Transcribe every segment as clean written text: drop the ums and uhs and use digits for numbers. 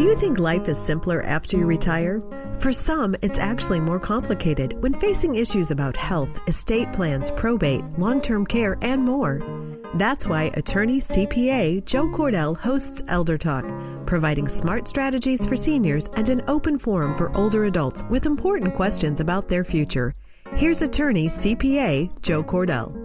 you think life is simpler after you retire? For some, it's actually more complicated when facing issues about health, estate plans, probate, long-term care, and more. That's why attorney CPA Joe Cordell hosts Elder Talk, providing smart strategies for seniors and an open forum for older adults with important questions about their future. Here's attorney CPA Joe Cordell.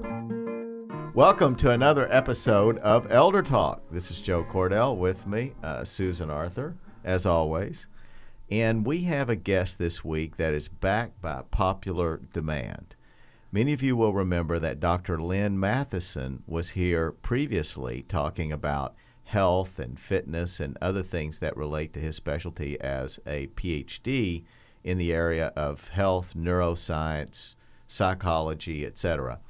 Welcome to another episode of Elder Talk. This is Joe Cordell, with me, Susan Arthur, as always. And we have a guest this week that is backed by popular demand. Many of you will remember that Dr. Lynn Matheson was here previously talking about health and fitness and other things that relate to his specialty as a PhD in the area of health, neuroscience, psychology, etc.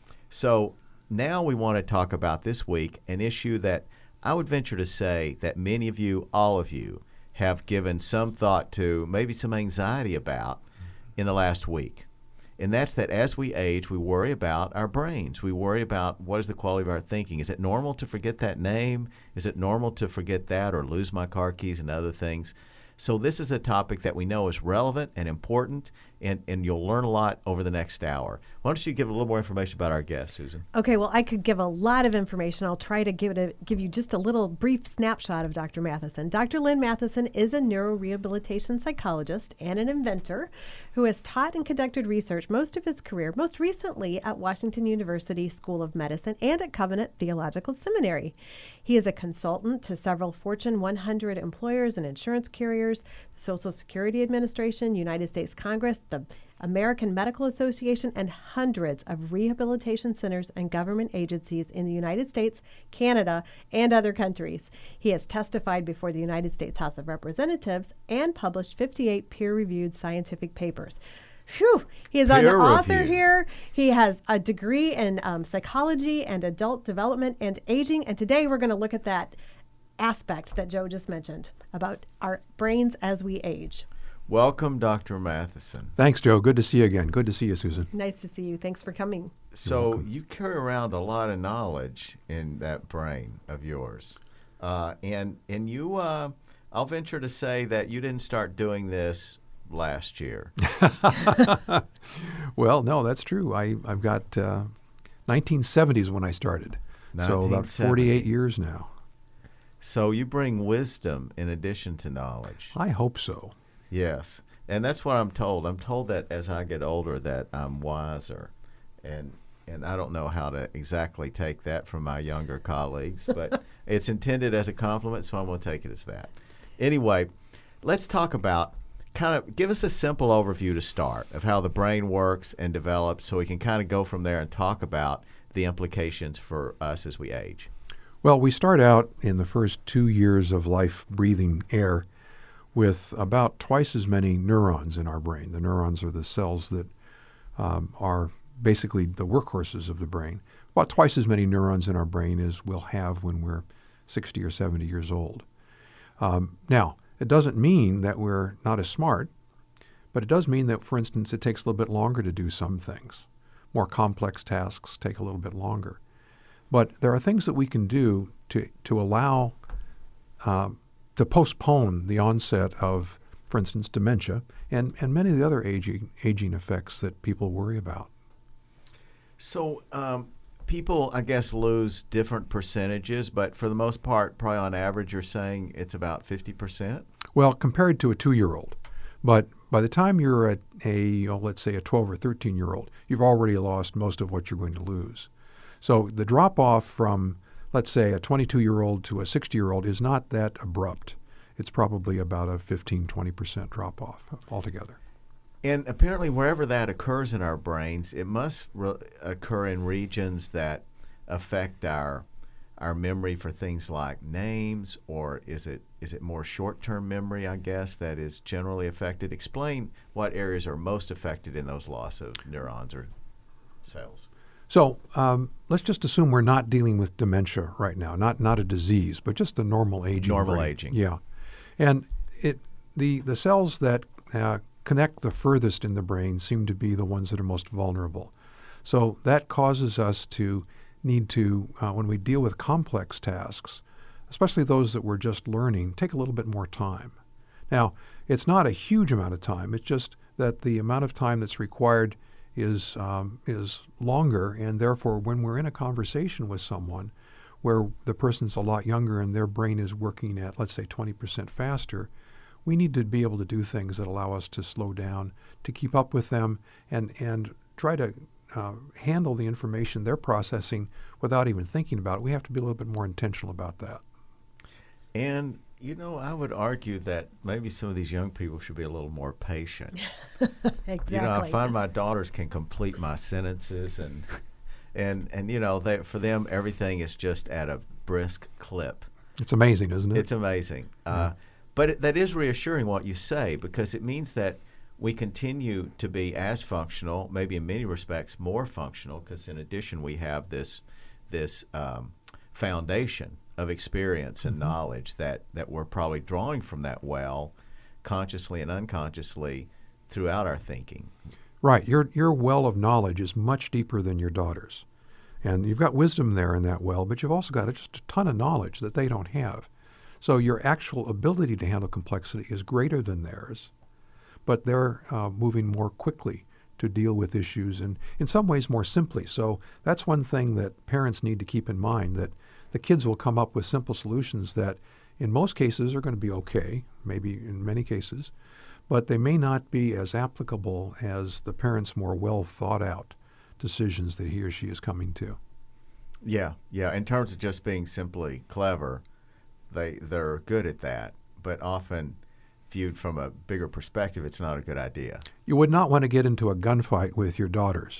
So now we want to talk about this week an issue that I would venture to say that many of you, all of you, have given some thought to, maybe some anxiety about in the last week. And that's that as we age, we worry about our brains. We worry about what is the quality of our thinking. Is it normal to forget that name? Is it normal to forget that or lose my car keys and other things? So this is a topic that we know is relevant and important, and you'll learn a lot over the next hour. Why don't you give a little more information about our guest, Susan? Okay, well, I could give a lot of information. I'll try to give you just a little brief snapshot of Dr. Matheson. Dr. Lynn Matheson is a neurorehabilitation psychologist and an inventor who has taught and conducted research most of his career, most recently at Washington University School of Medicine and at Covenant Theological Seminary. He is a consultant to several Fortune 100 employers and insurance carriers, the Social Security Administration, United States Congress, the American Medical Association, and hundreds of rehabilitation centers and government agencies in the United States, Canada, and other countries. He has testified before the United States House of Representatives and published 58 peer-reviewed scientific papers. Phew! He is an author here. He has a degree in psychology and adult development and aging. And today we're going to look at that aspect that Joe just mentioned about our brains as we age. Welcome, Dr. Matheson. Thanks, Joe. Good to see you again. Good to see you, Susan. Nice to see you. Thanks for coming. So you carry around a lot of knowledge in that brain of yours. And you, I'll venture to say that you didn't start doing this last year. Well, no, that's true. I've got 1970s when I started. So about 48 years now. So you bring wisdom in addition to knowledge. I hope so. Yes. And that's what I'm told. I'm told that as I get older that I'm wiser. And I don't know how to exactly take that from my younger colleagues, but it's intended as a compliment, so I'm going to take it as that. Anyway, let's talk about give us a simple overview to start of how the brain works and develops so we can kind of go from there and talk about the implications for us as we age. Well, we start out in the first 2 years of life breathing air with about twice as many neurons in our brain. The neurons are the cells that are basically the workhorses of the brain. About twice as many neurons in our brain as we'll have when we're 60 or 70 years old. Now, it doesn't mean that we're not as smart, but it does mean that, for instance, it takes a little bit longer to do some things. More complex tasks take a little bit longer. But there are things that we can do to allow, to postpone the onset of, for instance, dementia and many of the other aging effects that people worry about. So people, I guess, lose different percentages, but for the most part, probably on average, you're saying it's about 50%? Well, compared to a 2-year-old. But by the time you're at let's say a 12 or 13-year-old, you've already lost most of what you're going to lose. So the drop-off from, let's say, a 22-year-old to a 60-year-old is not that abrupt. It's probably about a 15-20% drop-off altogether. And apparently wherever that occurs in our brains, it must occur in regions that affect our memory for things like names, or is it more short-term memory, I guess, that is generally affected? Explain what areas are most affected in those loss of neurons or cells. So let's just assume we're not dealing with dementia right now, not a disease, but just the normal aging. Normal aging. Yeah. And the cells that connect the furthest in the brain seem to be the ones that are most vulnerable. So that causes us to need to, when we deal with complex tasks, especially those that were just learning, take a little bit more time. Now, it's not a huge amount of time. It's just that the amount of time that's required is longer, and therefore when we're in a conversation with someone where the person's a lot younger and their brain is working at, let's say, 20% faster, we need to be able to do things that allow us to slow down, to keep up with them, and try to handle the information they're processing without even thinking about it. We have to be a little bit more intentional about that. And, I would argue that maybe some of these young people should be a little more patient. Exactly. I find my daughters can complete my sentences, and for them, everything is just at a brisk clip. It's amazing, isn't it? It's amazing. But that is reassuring what you say, because it means that we continue to be as functional, maybe in many respects more functional, because in addition we have this foundation of experience and knowledge that we're probably drawing from that well, consciously and unconsciously, throughout our thinking. Right. Your well of knowledge is much deeper than your daughter's. And you've got wisdom there in that well, but you've also got just a ton of knowledge that they don't have. So your actual ability to handle complexity is greater than theirs, but they're moving more quickly to deal with issues, and in some ways more simply. So that's one thing that parents need to keep in mind, that the kids will come up with simple solutions that in most cases are going to be okay, maybe in many cases, but they may not be as applicable as the parents' more well thought out decisions that he or she is coming to. Yeah. In terms of just being simply clever, they're good at that, but often viewed from a bigger perspective, it's not a good idea. You would not want to get into a gunfight with your daughters.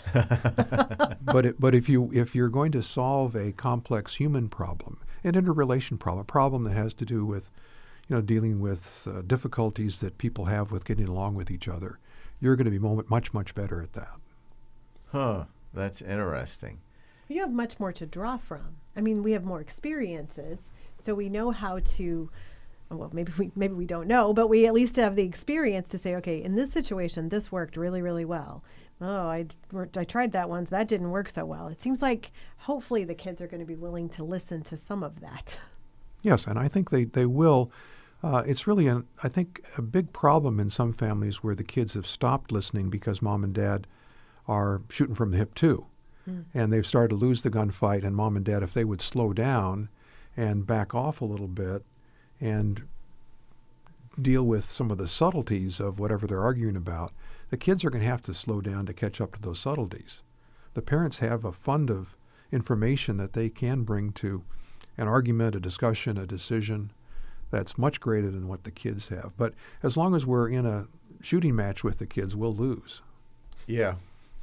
But if you're going to solve a complex human problem, an interrelation problem, a problem that has to do with, dealing with difficulties that people have with getting along with each other, you're going to be much, much better at that. Huh. That's interesting. You have much more to draw from. I mean, we have more experiences, so we know how to. Well, maybe we don't know, but we at least have the experience to say, okay, in this situation, this worked really, really well. Oh, I tried that once. That didn't work so well. It seems like hopefully the kids are going to be willing to listen to some of that. Yes, and I think they will. It's really, I think, a big problem in some families where the kids have stopped listening because mom and dad are shooting from the hip too. And they've started to lose the gunfight, and mom and dad, if they would slow down and back off a little bit and deal with some of the subtleties of whatever they're arguing about, the kids are going to have to slow down to catch up to those subtleties. The parents have a fund of information that they can bring to an argument, a discussion, a decision that's much greater than what the kids have. But as long as we're in a shooting match with the kids, we'll lose. Yeah.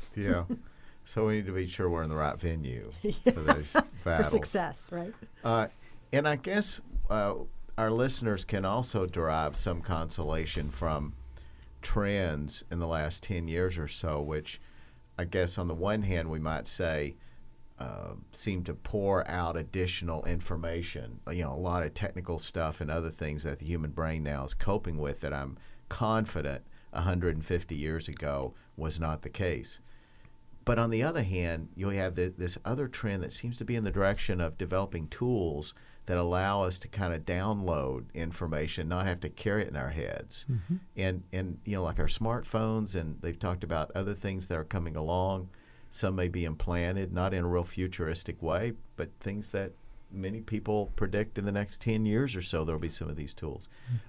So we need to be sure we're in the right venue for those battles. For success, right? And I guess our listeners can also derive some consolation from trends in the last 10 years or so, which I guess on the one hand we might say seem to pour out additional information, a lot of technical stuff and other things that the human brain now is coping with that I'm confident 150 years ago was not the case. But on the other hand, you have this other trend that seems to be in the direction of developing tools that allow us to kind of download information, not have to carry it in our heads. And like our smartphones, and they've talked about other things that are coming along. Some may be implanted, not in a real futuristic way, but things that many people predict in the next 10 years or so there will be some of these tools.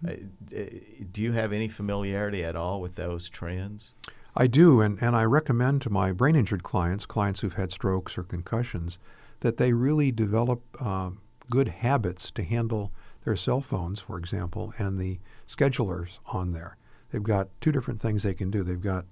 Do you have any familiarity at all with those trends? I do, and I recommend to my brain-injured clients who've had strokes or concussions, that they really develop good habits to handle their cell phones, for example, and the schedulers on there. They've got two different things they can do. They've got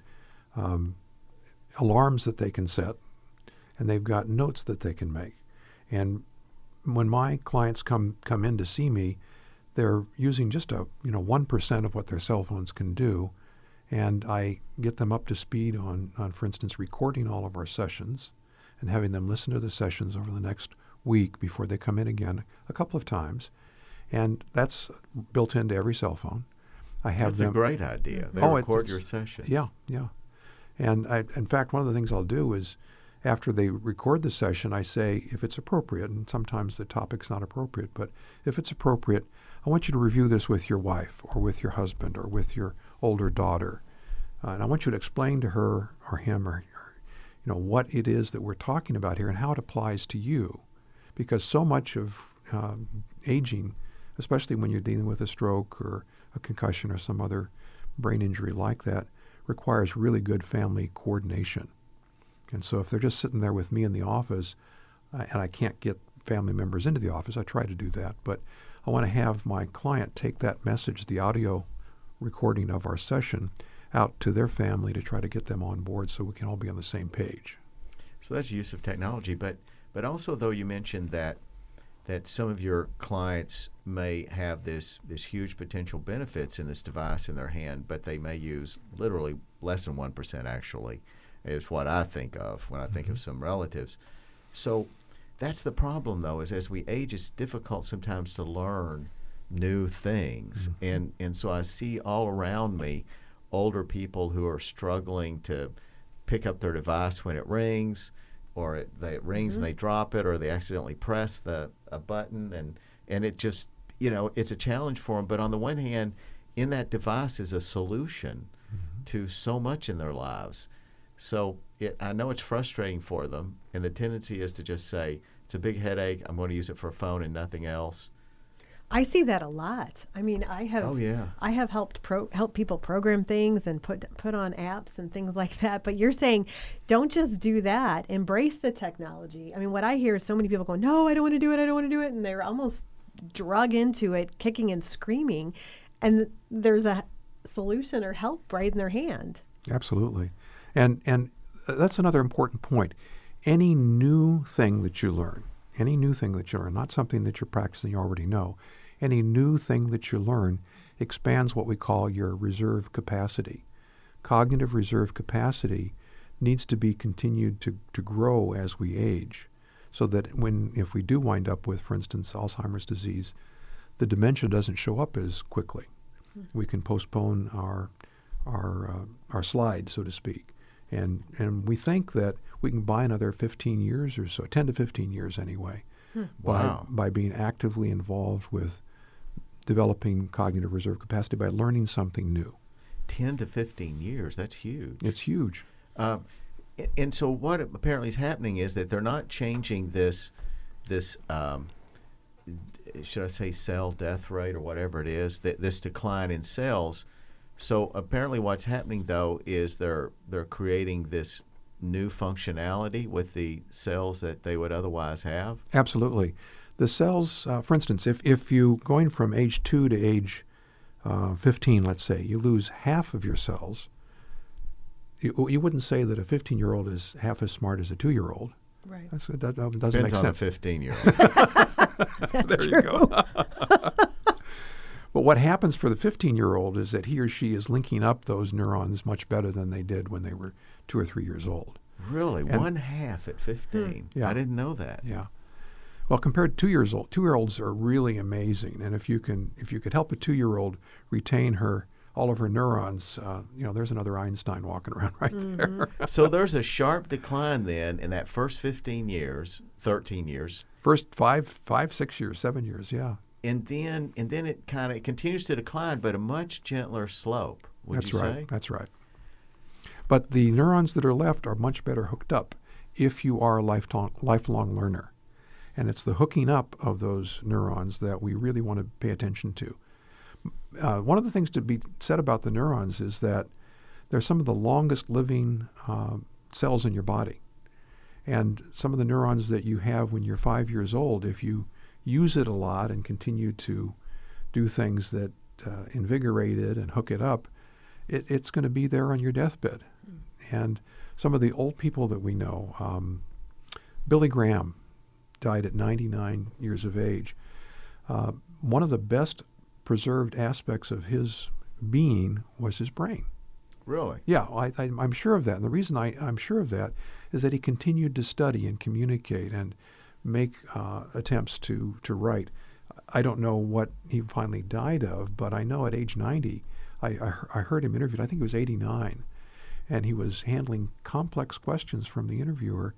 alarms that they can set, and they've got notes that they can make. And when my clients come in to see me, they're using just 1% of what their cell phones can do. And I get them up to speed on, for instance, recording all of our sessions and having them listen to the sessions over the next week before they come in again a couple of times. And that's built into every cell phone. I have That's a great idea. They record your sessions. Yeah. And in fact, one of the things I'll do is after they record the session, I say, if it's appropriate, and sometimes the topic's not appropriate, but if it's appropriate, I want you to review this with your wife or with your husband or with your older daughter. And I want you to explain to her or him or what it is that we're talking about here and how it applies to you. Because so much of aging, especially when you're dealing with a stroke or a concussion or some other brain injury like that, requires really good family coordination. And so if they're just sitting there with me in the office and I can't get family members into the office, I try to do that. But I want to have my client take that message, the audio recording of our session, out to their family to try to get them on board so we can all be on the same page. So that's use of technology. But also, though, you mentioned that some of your clients may have this huge potential benefits in this device in their hand, but they may use literally less than 1% actually, is what I think of when I think of some relatives. So that's the problem, though, is as we age, it's difficult sometimes to learn new things. And so I see all around me older people who are struggling to pick up their device when it rings, or it rings and they drop it, or they accidentally press a button, and it just, it's a challenge for them. But on the one hand, in that device is a solution to so much in their lives. So I know it's frustrating for them, and the tendency is to just say, it's a big headache, I'm going to use it for a phone and nothing else. I see that a lot. I mean, I have helped help people program things and put on apps and things like that. But you're saying, don't just do that. Embrace the technology. I mean, what I hear is so many people going, no, I don't want to do it. I don't want to do it. And they're almost drug into it, kicking and screaming. And there's a solution or help right in their hand. Absolutely. And that's another important point. Any new thing that you learn, not something that you're practicing you already know, any new thing that you learn expands what we call your reserve capacity. Cognitive reserve capacity needs to be continued to grow as we age, so that if we do wind up with, for instance, Alzheimer's disease, the dementia doesn't show up as quickly. We can postpone our slide, so to speak. And we think that we can buy another 15 years or so, 10 to 15 years anyway, by being actively involved with developing cognitive reserve capacity by learning something new. 10 to 15 years, that's huge. It's huge. And so what apparently is happening is that they're not changing this should I say cell death rate or whatever it is, this decline in cells. So apparently what's happening, though, is they're creating this new functionality with the cells that they would otherwise have? Absolutely. The cells, for instance, if you, going from age 2 to age 15, let's say, you lose half of your cells, you wouldn't say that a 15-year-old is half as smart as a 2-year-old. Right. That doesn't make Depends on sense. a 15-year-old. That's There true. you go. But what happens for the 15-year-old is that he or she is linking up those neurons much better than they did when they were 2 or 3 years old. Really? One half at 15? Yeah. I didn't know that. Yeah. Well, compared to 2 years old, 2-year-olds are really amazing. And if you could help a 2-year-old retain all of her neurons, there's another Einstein walking around right there. So there's a sharp decline then in that first 15 years, 13 years. First 5, 6 years, 7 years, yeah. And then it continues to decline, but a much gentler slope, would you say? That's right. But the neurons that are left are much better hooked up if you are a lifelong learner. And it's the hooking up of those neurons that we really want to pay attention to. One of the things to be said about the neurons is that they're some of the longest living cells in your body. And some of the neurons that you have when you're 5 years old, if you use it a lot and continue to do things that invigorate it and hook it up, it's going to be there on your deathbed. And some of the old people that we know, Billy Graham died at 99 years of age. One of the best preserved aspects of his being was his brain. Really? Yeah, I'm sure of that. And the reason I'm sure of that is that he continued to study and communicate and make attempts to write. I don't know what he finally died of, but I know at age 90, I heard him interviewed, I think he was 89, and he was handling complex questions from the interviewer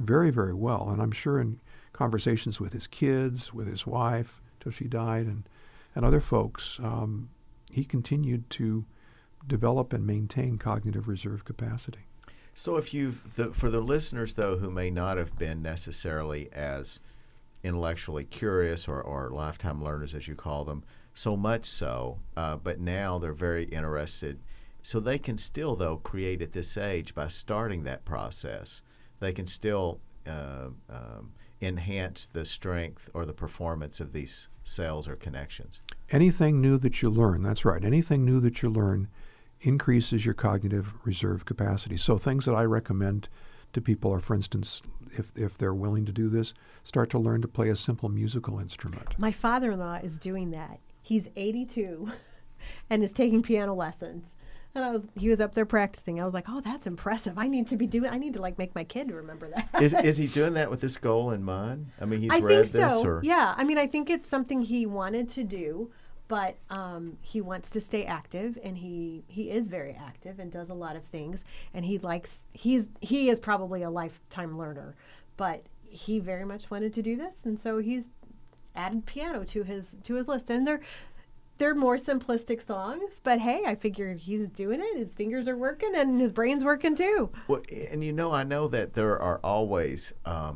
very, very well. And I'm sure in conversations with his kids, with his wife, till she died, and other folks, he continued to develop and maintain cognitive reserve capacity. So if for the listeners, though, who may not have been necessarily as intellectually curious or lifetime learners, as you call them, so much so, but now they're very interested. So they can still, though, create at this age by starting that process. They can still enhance the strength or the performance of these cells or connections. Anything new that you learn, that's right, anything new that you learn increases your cognitive reserve capacity. So things that I recommend to people are, for instance, if they're willing to do this, start to learn to play a simple musical instrument. My father-in-law is doing that. He's 82 and is taking piano lessons. And he was up there practicing. I was like, oh, that's impressive. I need to like make my kid remember that. Is he doing that with this goal in mind? I mean, he's I read think this so. or? Yeah. I mean, I think it's something he wanted to do, but he wants to stay active, and he is very active and does a lot of things. And he is probably a lifetime learner, but he very much wanted to do this, and so he's added piano to his list. And they're more simplistic songs, but hey, I figure he's doing it. His fingers are working and his brain's working too. Well, and I know that there are always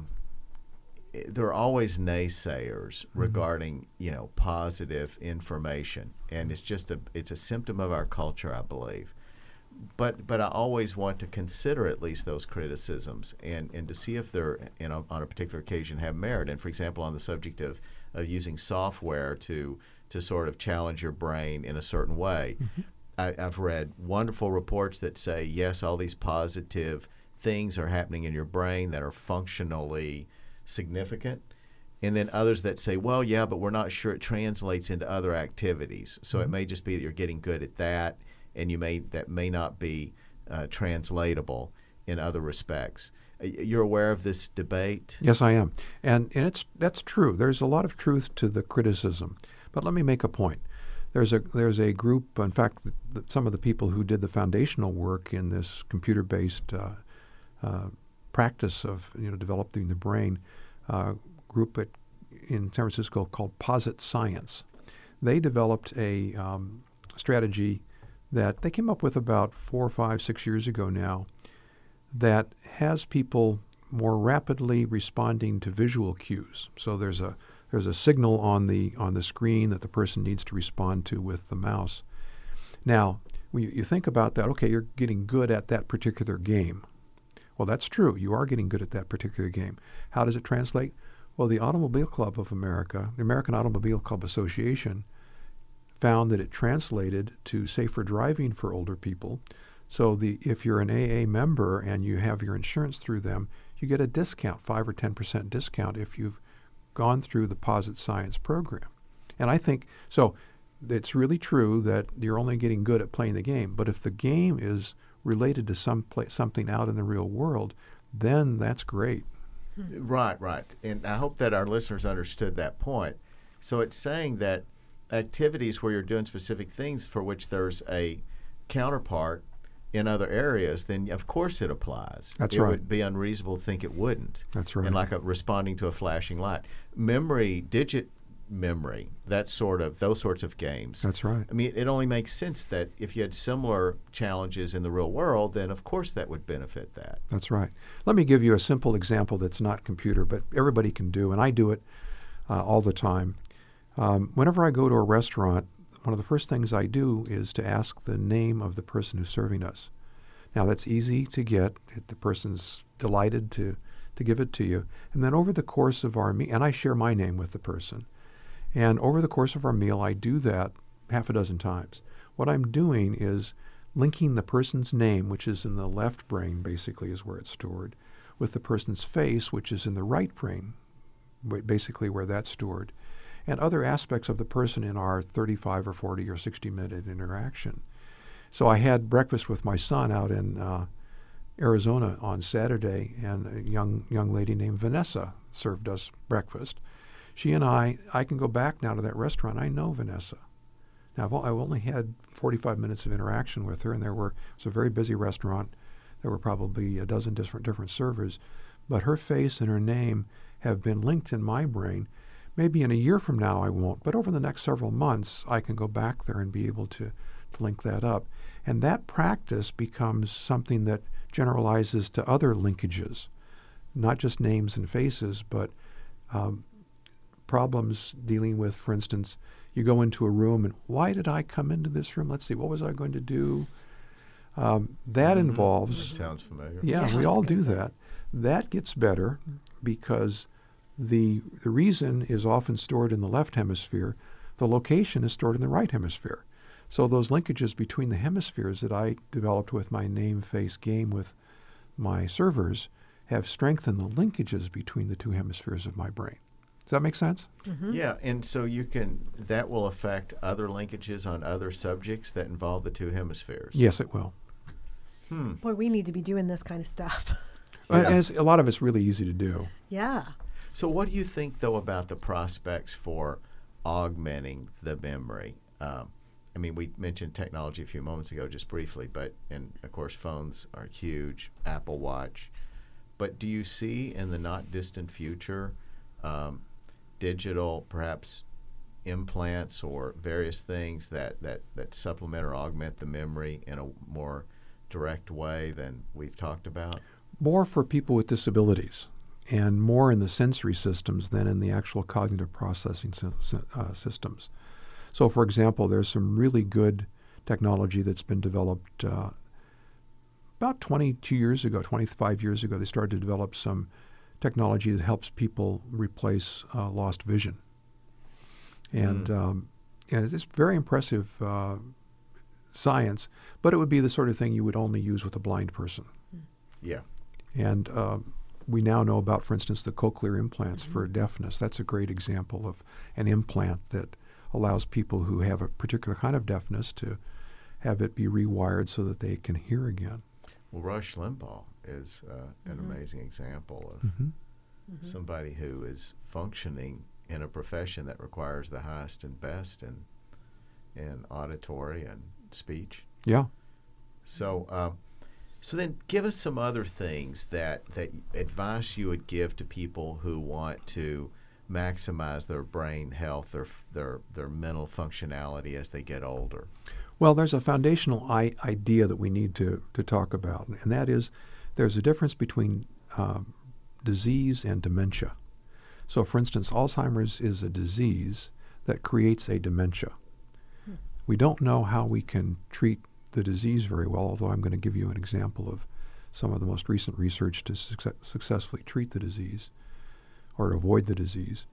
naysayers regarding positive information, and it's a symptom of our culture, I believe. But I always want to consider at least those criticisms and to see if they're on a particular occasion have merit. And for example, on the subject of using software to sort of challenge your brain in a certain way, I've read wonderful reports that say yes, all these positive things are happening in your brain that are functionally significant, and then others that say, well, yeah, but we're not sure it translates into other activities. So it may just be that you're getting good at that, and that may not be translatable in other respects. You're aware of this debate? Yes, I am, and that's true. There's a lot of truth to the criticism, but let me make a point. There's a group. In fact, some of the people who did the foundational work in this computer-based practice of developing the brain group in San Francisco called Posit Science. They developed a strategy that they came up with about 4, 5, 6 years ago now that has people more rapidly responding to visual cues. So there's a signal on the screen that the person needs to respond to with the mouse. Now, when you think about that, okay, you're getting good at that particular game. Well, that's true. You are getting good at that particular game. How does it translate? Well, the Automobile Club of America, the American Automobile Club Association, found that it translated to safer driving for older people. So if you're an AA member and you have your insurance through them, you get a discount, 5 or 10% discount if you've gone through the Posit Science program. And I think, so it's really true that you're only getting good at playing the game. But if the game is related to something out in the real world, then that's great. Right. And I hope that our listeners understood that point. So it's saying that activities where you're doing specific things for which there's a counterpart in other areas, then of course it applies. That's right. It would be unreasonable to think it wouldn't. That's right. And like responding to a flashing light. Digit memory, those sorts of games. That's right. I mean, it only makes sense that if you had similar challenges in the real world, then of course that would benefit that. That's right. Let me give you a simple example that's not computer, but everybody can do, and I do it all the time. Whenever I go to a restaurant, one of the first things I do is to ask the name of the person who's serving us. Now, that's easy to get. The person's delighted to give it to you. And then over the course of our meal, and I share my name with the person, and over the course of our meal, I do that half a dozen times. What I'm doing is linking the person's name, which is in the left brain, basically is where it's stored, with the person's face, which is in the right brain, basically where that's stored, and other aspects of the person in our 35 or 40 or 60-minute interaction. So I had breakfast with my son out in Arizona on Saturday, and a young lady named Vanessa served us breakfast. She and I can go back now to that restaurant. I know Vanessa. Now, I've only had 45 minutes of interaction with her, and it was a very busy restaurant. There were probably a dozen different servers. but her face and her name have been linked in my brain. Maybe in a year from now I won't, but over the next several months I can go back there and be able to link that up. And that practice becomes something that generalizes to other linkages, not just names and faces, but problems dealing with, for instance, you go into a room and why did I come into this room? Let's see, what was I going to do? That involves... That sounds familiar. Yeah, we all do that. That gets better because the reason is often stored in the left hemisphere. The location is stored in the right hemisphere. So those linkages between the hemispheres that I developed with my name-face game with my servers have strengthened the linkages between the two hemispheres of my brain. Does that make sense? Mm-hmm. Yeah, and so that will affect other linkages on other subjects that involve the two hemispheres. Yes, it will. Boy, we need to be doing this kind of stuff. As a lot of it's really easy to do. Yeah. So what do you think, though, about the prospects for augmenting the memory? I mean, we mentioned technology a few moments ago just briefly, and of course phones are huge, Apple Watch. But do you see in the not distant future digital, perhaps implants or various things that supplement or augment the memory in a more direct way than we've talked about? More for people with disabilities and more in the sensory systems than in the actual cognitive processing systems. So, for example, there's some really good technology that's been developed about 25 years ago. They started to develop some technology that helps people replace lost vision. And it's very impressive science, but it would be the sort of thing you would only use with a blind person. Yeah. And we now know about, for instance, the cochlear implants for deafness. That's a great example of an implant that allows people who have a particular kind of deafness to have it be rewired so that they can hear again. Well, Rush Limbaugh is an amazing example of somebody who is functioning in a profession that requires the highest and best in auditory and speech. Yeah. So so then give us some other things that advice you would give to people who want to maximize their brain health, their mental functionality as they get older. Well, there's a foundational idea that we need to talk about, and that is there's a difference between disease and dementia. So, for instance, Alzheimer's is a disease that creates a dementia. We don't know how we can treat the disease very well, although I'm going to give you an example of some of the most recent research to successfully treat the disease or avoid the disease.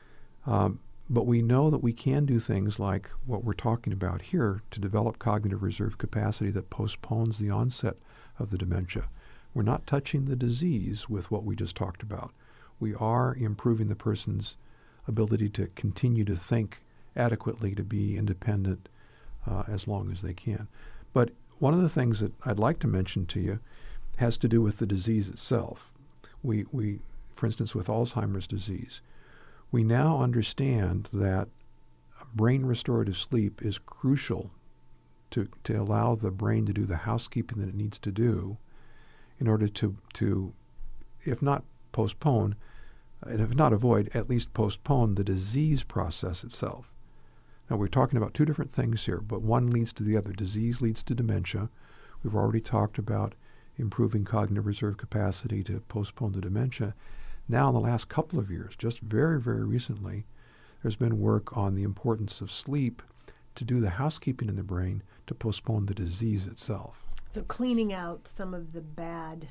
But we know that we can do things like what we're talking about here to develop cognitive reserve capacity that postpones the onset of the dementia. We're not touching the disease with what we just talked about. We are improving the person's ability to continue to think adequately, to be independent as long as they can. But one of the things that I'd like to mention to you has to do with the disease itself. We for instance, with Alzheimer's disease, we now understand that brain restorative sleep is crucial to allow the brain to do the housekeeping that it needs to do in order to if not postpone, if not avoid, at least postpone the disease process itself. Now, we're talking about two different things here, but one leads to the other. Disease leads to dementia. We've already talked about improving cognitive reserve capacity to postpone the dementia. Now, in the last couple of years, just very, very recently, there's been work on the importance of sleep to do the housekeeping in the brain to postpone the disease itself. So cleaning out some of the bad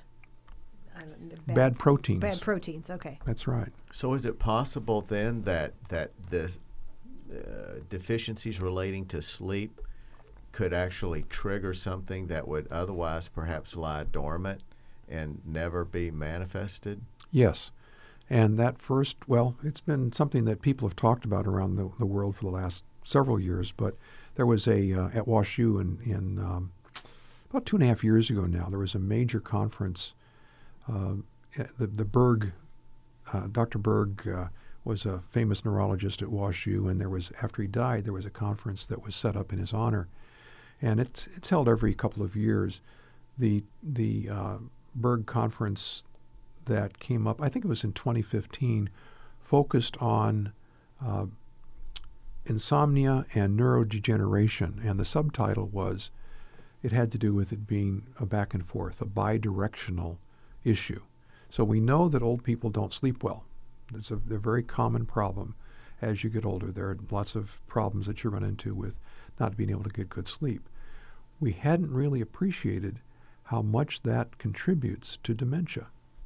proteins. Bad proteins, okay. That's right. So is it possible then that the deficiencies relating to sleep could actually trigger something that would otherwise perhaps lie dormant and never be manifested? Yes. And that it's been something that people have talked about around the world for the last several years, but there was at WashU in about 2.5 years ago now, there was a major conference. The Berg, Dr. Berg was a famous neurologist at WashU, and after he died, there was a conference that was set up in his honor. And it's held every couple of years. The Berg conference, that came up, I think it was in 2015, focused on insomnia and neurodegeneration, and the subtitle was, it had to do with it being a back and forth, a bidirectional issue. So we know that old people don't sleep well. It's a very common problem as you get older. There are lots of problems that you run into with not being able to get good sleep. We hadn't really appreciated how much that contributes to dementia,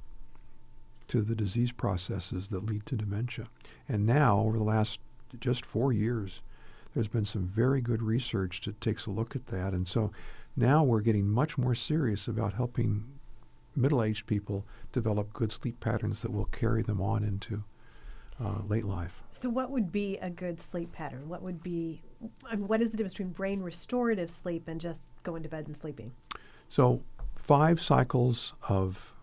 to the disease processes that lead to dementia. And now, over the last just 4 years, there's been some very good research that takes a look at that. And so now we're getting much more serious about helping middle-aged people develop good sleep patterns that will carry them on into late life. So what would be a good sleep pattern? What is the difference between brain restorative sleep and just going to bed and sleeping? So 5 cycles of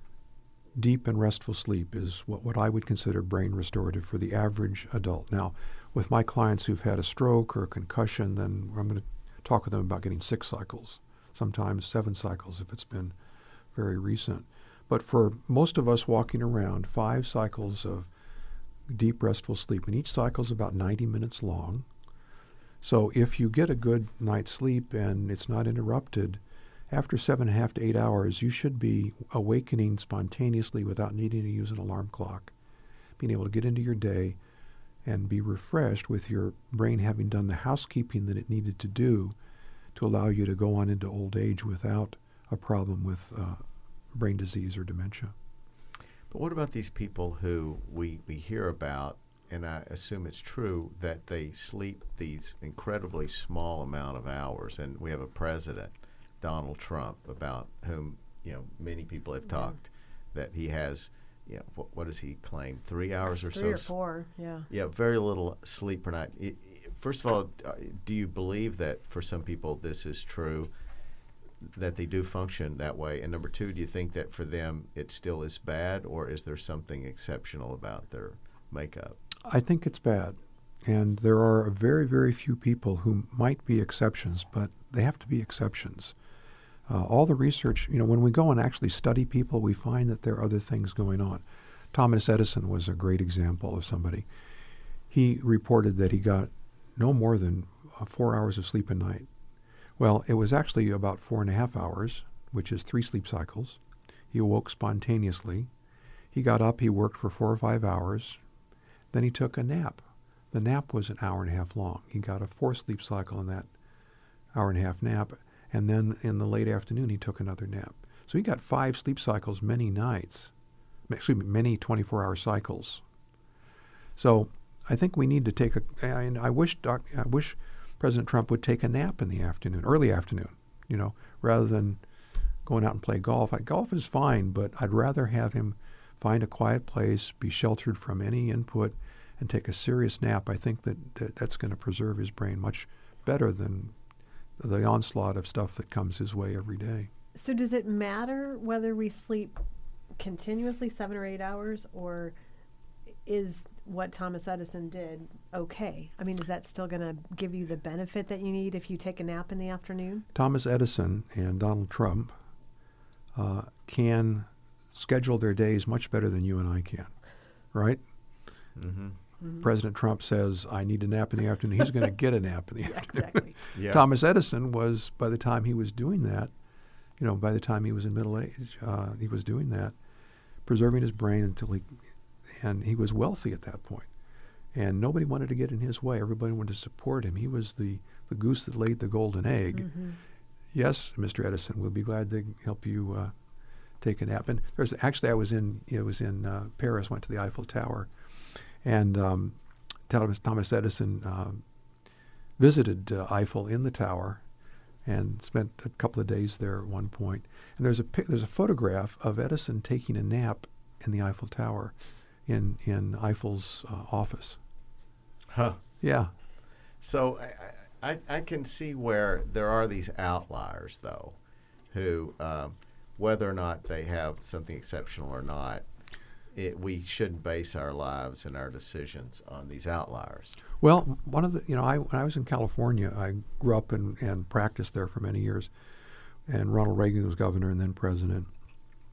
deep and restful sleep is what I would consider brain restorative for the average adult. Now, with my clients who've had a stroke or a concussion, then I'm going to talk with them about getting 6 cycles, sometimes 7 cycles if it's been very recent. But for most of us walking around, 5 cycles of deep restful sleep, and each cycle is about 90 minutes long. So if you get a good night's sleep and it's not interrupted, after 7.5 to 8 hours, you should be awakening spontaneously without needing to use an alarm clock, being able to get into your day and be refreshed with your brain having done the housekeeping that it needed to do to allow you to go on into old age without a problem with brain disease or dementia. But what about these people who we hear about, and I assume it's true, that they sleep these incredibly small amount of hours, and we have a president, Donald Trump, about whom many people have talked, that he has, what does he claim, 3 hours or so? 3 or 4, yeah. Yeah, very little sleep per night. First of all, do you believe that for some people this is true, that they do function that way? And number 2, do you think that for them it still is bad, or is there something exceptional about their makeup? I think it's bad. And there are very, very few people who might be exceptions, but they have to be exceptions. All the research, when we go and actually study people, we find that there are other things going on. Thomas Edison was a great example of somebody. He reported that he got no more than 4 hours of sleep a night. Well, it was actually about 4.5 hours, which is 3 sleep cycles. He awoke spontaneously. He got up, he worked for 4 or 5 hours. Then he took a nap. The nap was an hour and a half long. He got a 4th sleep cycle in that hour and a half nap. And then in the late afternoon, he took another nap. So he got 5 sleep cycles many nights, many 24-hour cycles. So I think we need to take and I wish President Trump would take a nap in the afternoon, early afternoon, rather than going out and play golf. Golf is fine, but I'd rather have him find a quiet place, be sheltered from any input, and take a serious nap. I think that's going to preserve his brain much better than the onslaught of stuff that comes his way every day. So does it matter whether we sleep continuously 7 or 8 hours, or is what Thomas Edison did okay? I mean, is that still going to give you the benefit that you need if you take a nap in the afternoon? Thomas Edison and Donald Trump can schedule their days much better than you and I can, right? Mm-hmm. Mm-hmm. President Trump says, I need a nap in the afternoon. He's going to get a nap in the afternoon. Exactly. Yeah. Thomas Edison was, by the time he was doing that, by the time he was in middle age, he was doing that, preserving his brain and he was wealthy at that point. And nobody wanted to get in his way. Everybody wanted to support him. He was the goose that laid the golden egg. Mm-hmm. Yes, Mr. Edison, we'll be glad to help you take a nap. And I was in Paris, went to the Eiffel Tower. And Thomas Edison visited Eiffel in the tower and spent a couple of days there at one point. And there's a photograph of Edison taking a nap in the Eiffel Tower in Eiffel's office. Huh. Yeah. So I can see where there are these outliers, though, who, whether or not they have something exceptional or not, we shouldn't base our lives and our decisions on these outliers. Well, one of the, when I was in California, I grew up and practiced there for many years, and Ronald Reagan was governor and then president.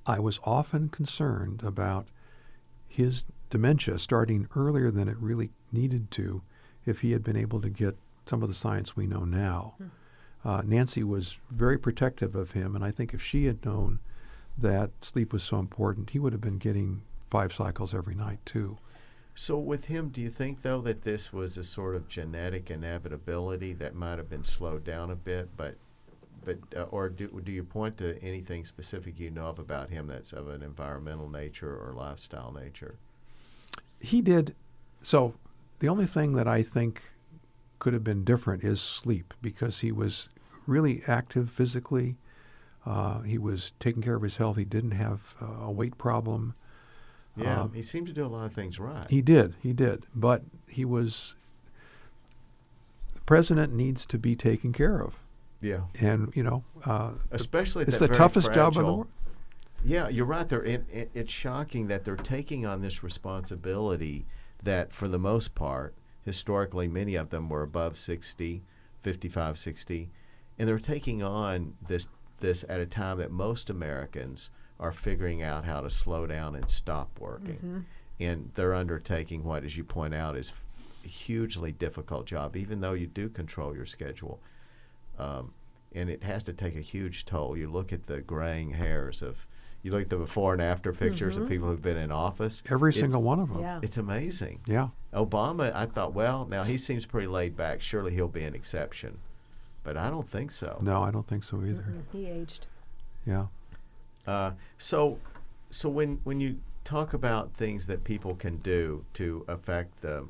I was often concerned about his dementia starting earlier than it really needed to if he had been able to get some of the science we know now. Nancy was very protective of him, and I think if she had known that sleep was so important, he would have been getting 5 cycles every night too. So with him, do you think, though, that this was a sort of genetic inevitability that might have been slowed down a bit, or do you point to anything specific you know of about him that's of an environmental nature or lifestyle nature? He did. So the only thing that I think could have been different is sleep, because he was really active physically. He was taking care of his health. He didn't have a weight problem. Yeah, he seemed to do a lot of things right. He did. But the president needs to be taken care of. Yeah. And, especially it's that the very toughest fragile, job in the world. Yeah, you're right. It's shocking that they're taking on this responsibility that, for the most part, historically, many of them were above 60, 55, 60, and they're taking on this at a time that most Americans are figuring out how to slow down and stop working. Mm-hmm. And they're undertaking what, as you point out, is a hugely difficult job, even though you do control your schedule. And it has to take a huge toll. You look at the graying hairs you look at the before and after pictures of people who've been in office. Every single one of them. Yeah. It's amazing. Yeah. Obama, I thought, well, now he seems pretty laid back. Surely he'll be an exception. But I don't think so. No, I don't think so either. He aged. Yeah. So when you talk about things that people can do to affect the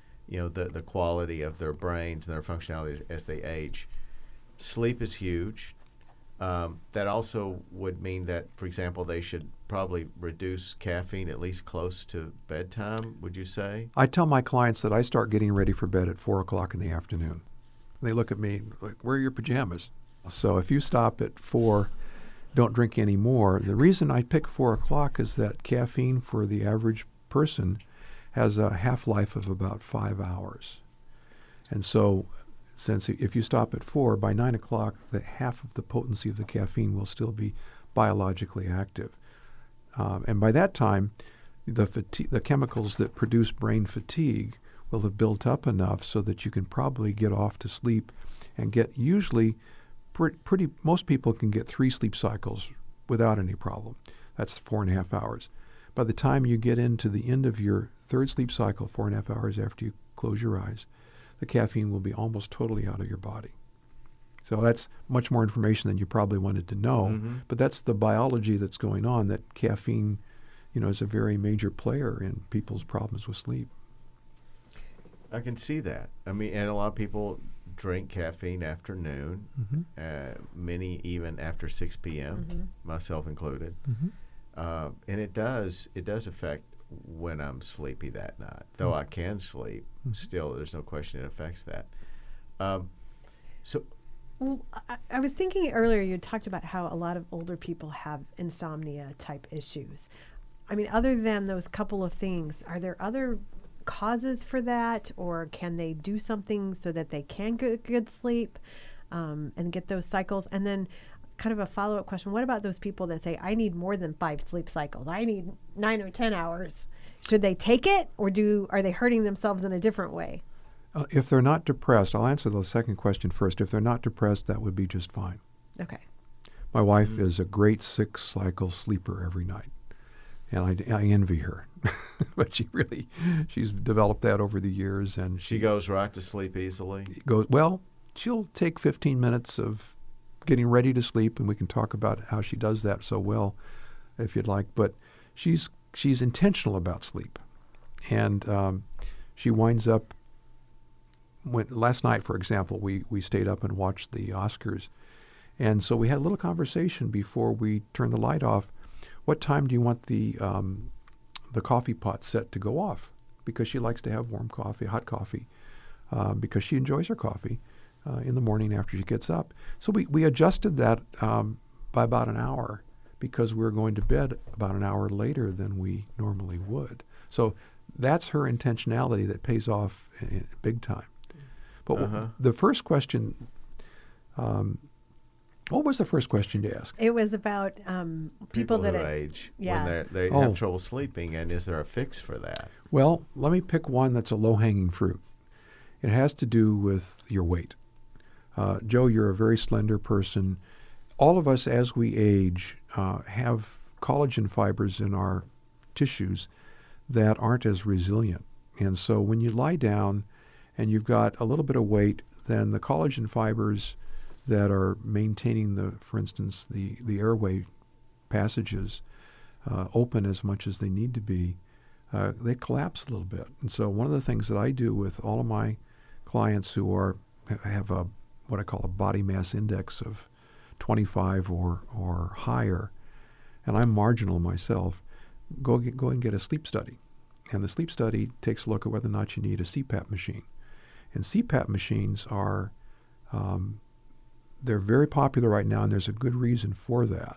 quality of their brains and their functionality as they age, sleep is huge. That also would mean that, for example, they should probably reduce caffeine at least close to bedtime, would you say? I tell my clients that I start getting ready for bed at 4 o'clock in the afternoon. They look at me like, where are your pajamas? So if you stop at 4, don't drink any more. The reason I pick 4 o'clock is that caffeine for the average person has a half-life of about 5 hours. And so since if you stop at 4, by 9 o'clock, half of the potency of the caffeine will still be biologically active. And by that time, the chemicals that produce brain fatigue will have built up enough so that you can probably get off to sleep and get usually most people can get 3 sleep cycles without any problem. That's 4.5 hours. By the time you get into the end of your 3rd sleep cycle, 4.5 hours after you close your eyes, the caffeine will be almost totally out of your body. So that's much more information than you probably wanted to know, but that's the biology that's going on, that caffeine, is a very major player in people's problems with sleep. I can see that. I mean, and a lot of people drink caffeine after noon, many even after 6 p.m., myself included. And it does affect when I'm sleepy that night. Though I can sleep, still there's no question it affects that. Well, I was thinking earlier, you talked about how a lot of older people have insomnia type issues. I mean, other than those couple of things, are there other causes for that, or can they do something so that they can get good sleep and get those cycles? And then kind of a follow-up question, what about those people that say, I need more than 5 sleep cycles, I need 9 or 10 hours? Should they take it, or are they hurting themselves in a different way? If they're not depressed, I'll answer the second question first. If they're not depressed, that would be just fine. Okay. My wife is a great 6-cycle sleeper every night, and I envy her. But she's developed that over the years, and she goes right to sleep easily. She'll take 15 minutes of getting ready to sleep, and we can talk about how she does that so well, if you'd like. But she's intentional about sleep, and she winds up. Last night, for example, we stayed up and watched the Oscars, and so we had a little conversation before we turned the light off. What time do you want the coffee pot set to go off? Because she likes to have warm coffee, hot coffee, because she enjoys her coffee in the morning after she gets up. So we adjusted that by about an hour, because we were going to bed about an hour later than we normally would. So that's her intentionality that pays off big time. But the first question What was the first question you asked? It was about people that who age yeah. when they have trouble sleeping, and is there a fix for that? Well, let me pick one that's a low-hanging fruit. It has to do with your weight. Joe, you're a very slender person. All of us, as we age, have collagen fibers in our tissues that aren't as resilient. And so when you lie down and you've got a little bit of weight, then the collagen fibers that are maintaining for instance, the airway passages open as much as they need to be, they collapse a little bit. And so one of the things that I do with all of my clients who have what I call a body mass index of 25 or higher, and I'm marginal myself, go and get a sleep study. And the sleep study takes a look at whether or not you need a CPAP machine. And CPAP machines are, they're very popular right now, and there's a good reason for that.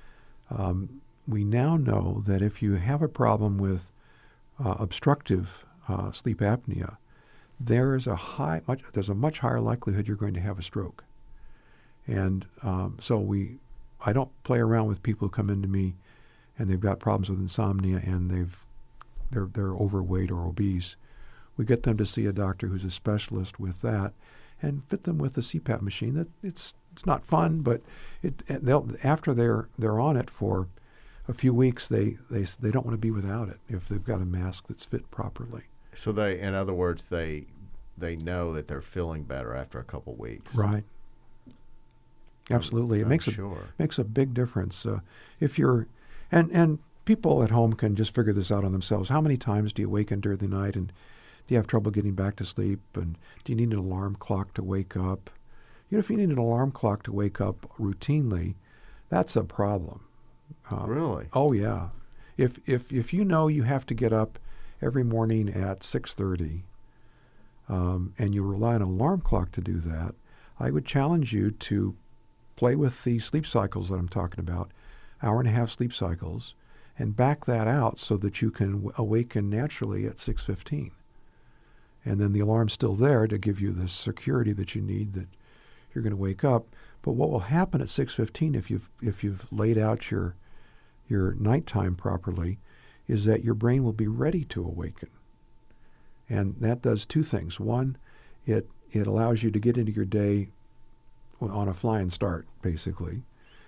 We now know that if you have a problem with obstructive sleep apnea, there's a much higher likelihood you're going to have a stroke. And so I don't play around with people who come into me and they've got problems with insomnia and they're overweight or obese. We get them to see a doctor who's a specialist with that and fit them with a CPAP machine. That it's not fun, but after they're on it for a few weeks, they don't want to be without it if they've got a mask that's fit properly. So in other words, they know that they're feeling better after a couple weeks. Right. Absolutely. It makes a big difference. If you're and people at home can just figure this out on themselves. How many times do you wake in during the night, and do you have trouble getting back to sleep, and do you need an alarm clock to wake up? If you need an alarm clock to wake up routinely, that's a problem. Really? Oh yeah. If you know you have to get up every morning at 6:30, and you rely on an alarm clock to do that, I would challenge you to play with the sleep cycles that I'm talking about, 1.5-hour sleep cycles, and back that out so that you can awaken naturally at 6:15. And then the alarm's still there to give you the security that you need that you're going to wake up. But what will happen at 6:15 if you've laid out your nighttime properly is that your brain will be ready to awaken. And that does two things. One, it allows you to get into your day on a flying start, basically.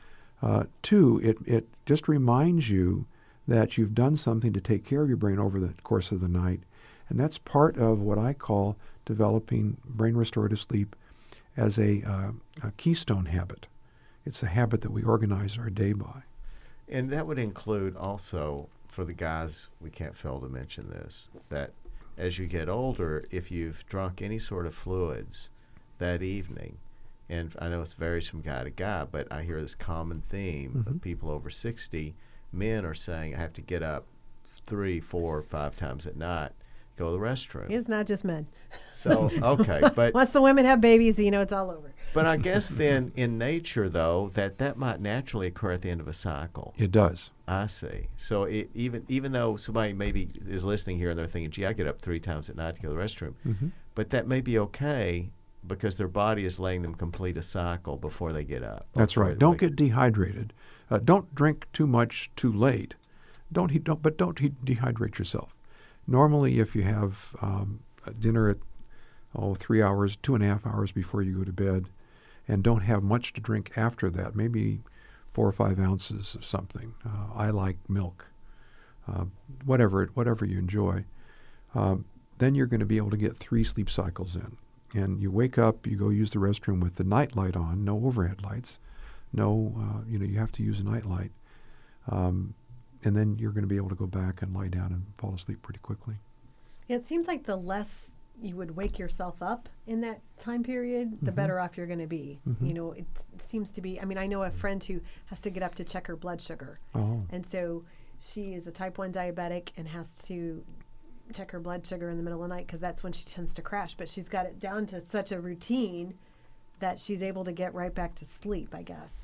Two, it just reminds you that you've done something to take care of your brain over the course of the night. And that's part of what I call developing brain restorative sleep as a keystone habit. It's a habit that we organize our day by. And that would include also, for the guys, we can't fail to mention this, that as you get older, if you've drunk any sort of fluids that evening, and I know it varies from guy to guy, but I hear this common theme of people over 60, men are saying, I have to get up 3, 4, 5 times at night, go to the restroom. It's not just men. So, okay. But once the women have babies, it's all over. But I guess then in nature, though, that might naturally occur at the end of a cycle. It does. I see. So even though somebody maybe is listening here and they're thinking, gee, I get up 3 times at night to go to the restroom, but that may be okay because their body is letting them complete a cycle before they get up. That's right. Don't get dehydrated. Don't drink too much too late. Don't dehydrate yourself. Normally, if you have dinner at 3 hours, 2.5 hours before you go to bed, and don't have much to drink after that, maybe 4 or 5 ounces of something. I like milk, whatever you enjoy. Then you're going to be able to get 3 sleep cycles in. And you wake up, you go use the restroom with the night light on, no overhead lights, you have to use a night light. And then you're going to be able to go back and lie down and fall asleep pretty quickly. Yeah, it seems like the less you would wake yourself up in that time period, the better off you're going to be. It seems to be, I know a friend who has to get up to check her blood sugar. Oh. And so she is a type 1 diabetic and has to check her blood sugar in the middle of the night because that's when she tends to crash. But she's got it down to such a routine that she's able to get right back to sleep, I guess.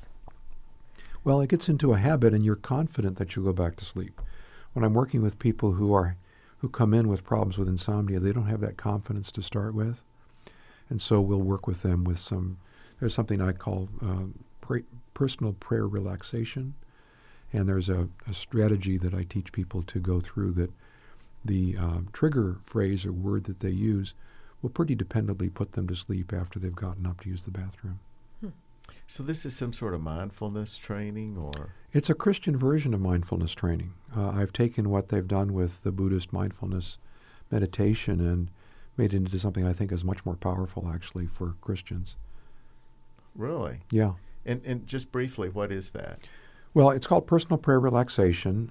Well, it gets into a habit, and you're confident that you'll go back to sleep. When I'm working with people who come in with problems with insomnia, they don't have that confidence to start with. And so we'll work with them with there's something I call personal prayer relaxation. And there's a strategy that I teach people to go through that the trigger phrase or word that they use will pretty dependably put them to sleep after they've gotten up to use the bathroom. So this is some sort of mindfulness training, or? It's a Christian version of mindfulness training. I've taken what they've done with the Buddhist mindfulness meditation and made it into something I think is much more powerful, actually, for Christians. Really? Yeah. And just briefly, what is that? Well, it's called personal prayer relaxation.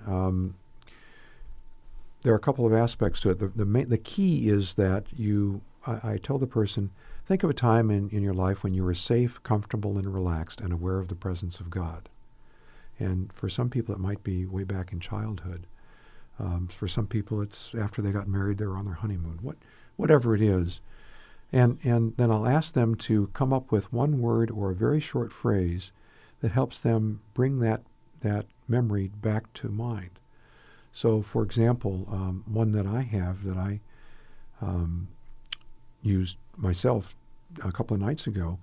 There are a couple of aspects to it. The key is that I tell the person, think of a time in your life when you were safe, comfortable, and relaxed and aware of the presence of God. And for some people, it might be way back in childhood. For some people, it's after they got married, they were on their honeymoon, whatever it is. And then I'll ask them to come up with one word or a very short phrase that helps them bring that memory back to mind. So, for example, one that I have that I used myself a couple of nights ago,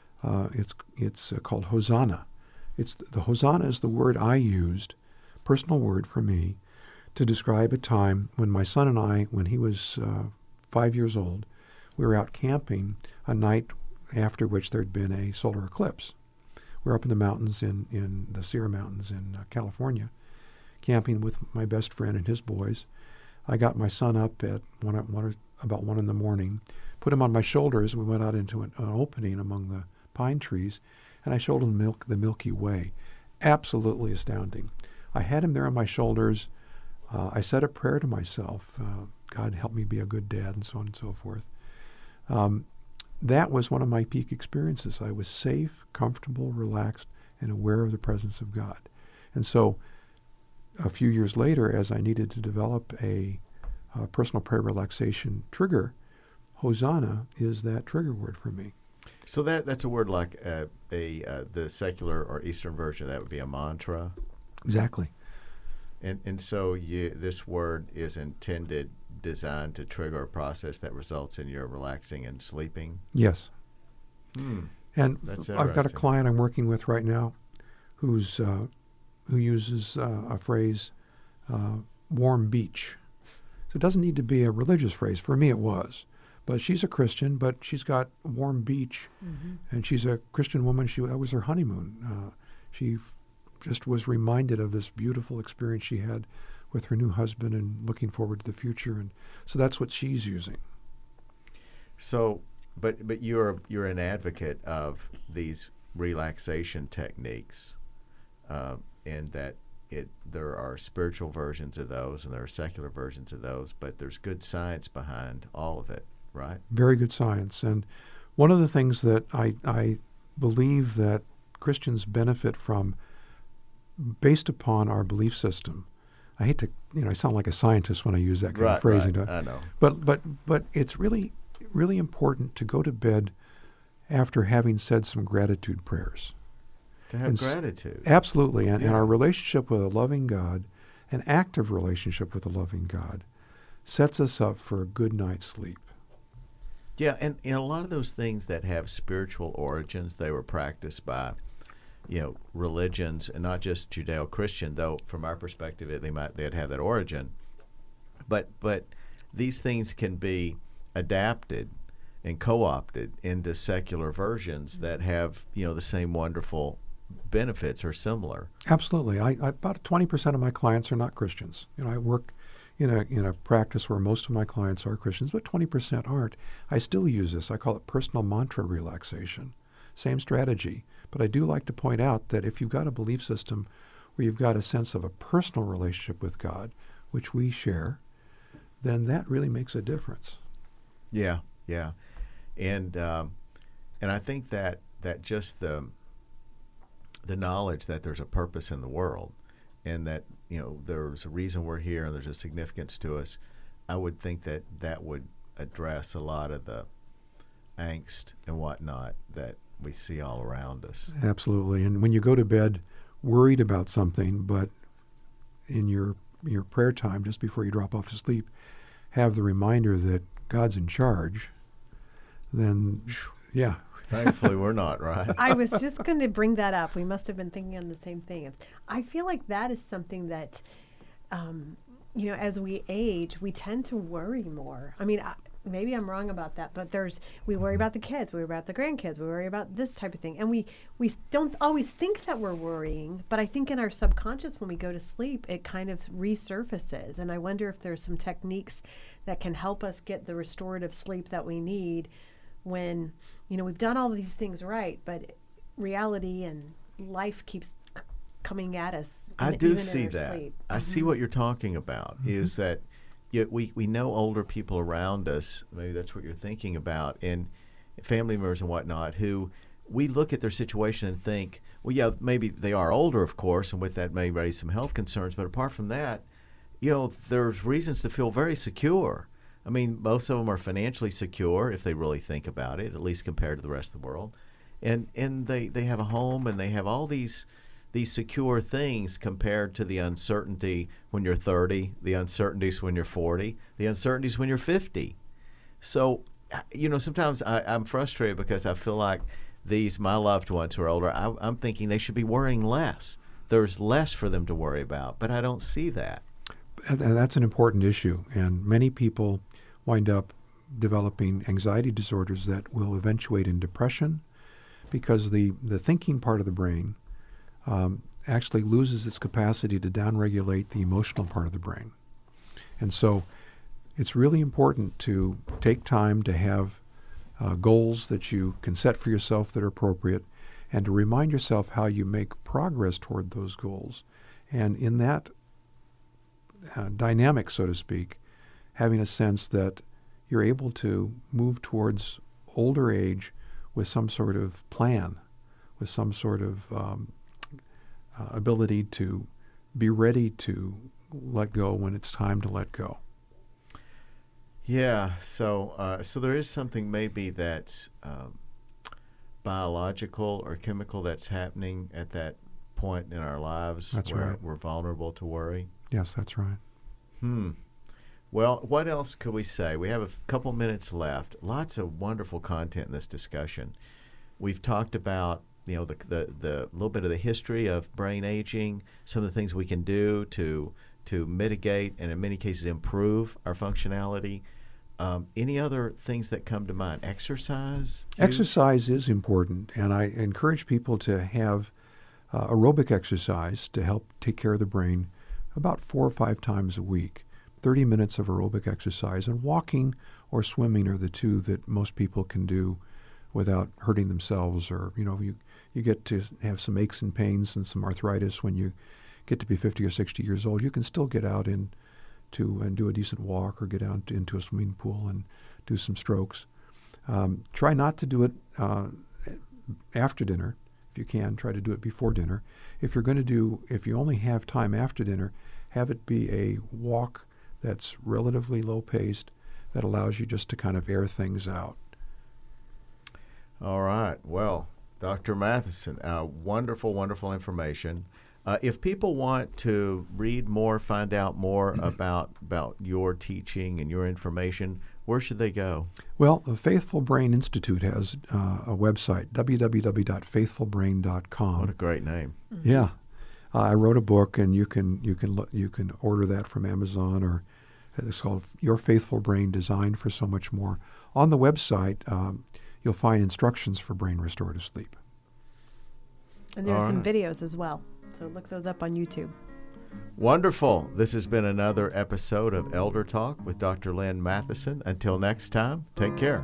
it's called Hosanna. The Hosanna is the word I used, personal word for me, to describe a time when my son and I, when he was 5 years old, we were out camping a night after which there'd been a solar eclipse. We were up in the mountains in the Sierra Mountains in California, camping with my best friend and his boys. I got my son up at about 1 in the morning, put him on my shoulders, and we went out into an opening among the pine trees, and I showed him the Milky Way. Absolutely astounding. I had him there on my shoulders. I said a prayer to myself, God help me be a good dad, and so on and so forth. That was one of my peak experiences. I was safe, comfortable, relaxed, and aware of the presence of God. And so a few years later, as I needed to develop a personal prayer relaxation trigger, Hosanna is that trigger word for me. So that's a word like the secular or Eastern version. That would be a mantra. Exactly. And so this word is designed to trigger a process that results in your relaxing and sleeping? Yes. And That's I've got a client I'm working with right now who uses a phrase, warm beach. So it doesn't need to be a religious phrase. For me it was. But she's a Christian, but she's got warm beach. And she's a Christian woman. That was her honeymoon. She just was reminded of this beautiful experience she had with her new husband and looking forward to the future. And so that's what she's using. So, but you're an advocate of these relaxation techniques, and that there are spiritual versions of those and there are secular versions of those, but there's good science behind all of it, right? Very good science. And one of the things that I believe that Christians benefit from, based upon our belief system. I hate to, I sound like a scientist when I use that kind of phrasing. Right. I know. But it's really, really important to go to bed after having said some gratitude prayers. To have gratitude. Absolutely. And our relationship with a loving God, an active relationship with a loving God, sets us up for a good night's sleep. Yeah, and a lot of those things that have spiritual origins, they were practiced by religions, and not just Judeo-Christian, though from our perspective they'd have that origin. But these things can be adapted and co-opted into secular versions that have the same wonderful benefits or similar. Absolutely. About 20% of my clients are not Christians. I work in a practice where most of my clients are Christians, but 20% aren't. I still use this. I call it personal mantra relaxation. Same strategy. But I do like to point out that if you've got a belief system where you've got a sense of a personal relationship with God, which we share, then that really makes a difference. Yeah. And I think that just the knowledge that there's a purpose in the world and that, there's a reason we're here and there's a significance to us, I would think that would address a lot of the angst and whatnot that we see all around us. Absolutely. And when you go to bed worried about something, but in your prayer time, just before you drop off to sleep, have the reminder that God's in charge, then, Thankfully, we're not, right? I was just going to bring that up. We must have been thinking on the same thing. I feel like that is something that, as we age, we tend to worry more. I mean, maybe I'm wrong about that, but we worry about the kids, we worry about the grandkids, we worry about this type of thing. And we don't always think that we're worrying, but I think in our subconscious when we go to sleep, it kind of resurfaces. And I wonder if there's some techniques that can help us get the restorative sleep that we need when, we've done all these things right, but reality and life keeps coming at us. I do see that. Sleep. I see what you're talking about, is that we know older people around us, maybe that's what you're thinking about, and family members and whatnot, who we look at their situation and think, well, yeah, maybe they are older, of course, and with that may raise some health concerns, but apart from that, there's reasons to feel very secure. I mean, most of them are financially secure if they really think about it, at least compared to the rest of the world. And they have a home and they have all these secure things compared to the uncertainty when you're 30, the uncertainties when you're 40, the uncertainties when you're 50. So, sometimes I'm frustrated because I feel like my loved ones who are older, I'm thinking they should be worrying less. There's less for them to worry about, but I don't see that. And that's an important issue, and many people wind up developing anxiety disorders that will eventuate in depression because the thinking part of the brain actually loses its capacity to downregulate the emotional part of the brain. And so it's really important to take time to have goals that you can set for yourself that are appropriate and to remind yourself how you make progress toward those goals. And in that dynamic, so to speak, having a sense that you're able to move towards older age with some sort of plan, with some sort of ability to be ready to let go when it's time to let go. Yeah, so there is something maybe that's biological or chemical that's happening at that point in our lives. That's where right. We're vulnerable to worry. Yes, that's right. Well, what else could we say? We have a couple minutes left. Lots of wonderful content in this discussion. We've talked about, the little bit of the history of brain aging, some of the things we can do to mitigate and in many cases improve our functionality. Any other things that come to mind? Exercise? Exercise is important, and I encourage people to have aerobic exercise to help take care of the brain about 4 or 5 times a week. 30 minutes of aerobic exercise, and walking or swimming are the two that most people can do without hurting themselves, or you get to have some aches and pains and some arthritis when you get to be 50 or 60 years old. You can still get out and do a decent walk or get out into a swimming pool and do some strokes. Try not to do it after dinner. If you can, try to do it before dinner. If you only have time after dinner, have it be a walk that's relatively low-paced, that allows you just to kind of air things out. All right. Well, Dr. Matheson, wonderful, wonderful information. If people want to read more, find out more about your teaching and your information, where should they go? Well, the Faithful Brain Institute has a website, www.faithfulbrain.com. What a great name. Mm-hmm. Yeah. I wrote a book, and you can order that from Amazon, or it's called Your Faithful Brain, Designed for So Much More. On the website, you'll find instructions for brain restorative sleep. And there are some videos as well, so look those up on YouTube. Wonderful. This has been another episode of Elder Talk with Dr. Lynn Matheson. Until next time, take care.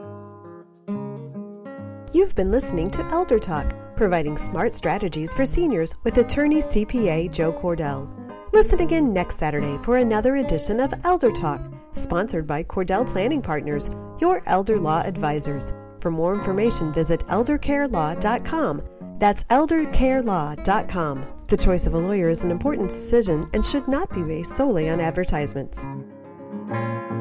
You've been listening to Elder Talk, providing smart strategies for seniors with attorney CPA Joe Cordell. Listen again next Saturday for another edition of Elder Talk, sponsored by Cordell Planning Partners, your elder law advisors. For more information, visit eldercarelaw.com. That's eldercarelaw.com. The choice of a lawyer is an important decision and should not be based solely on advertisements.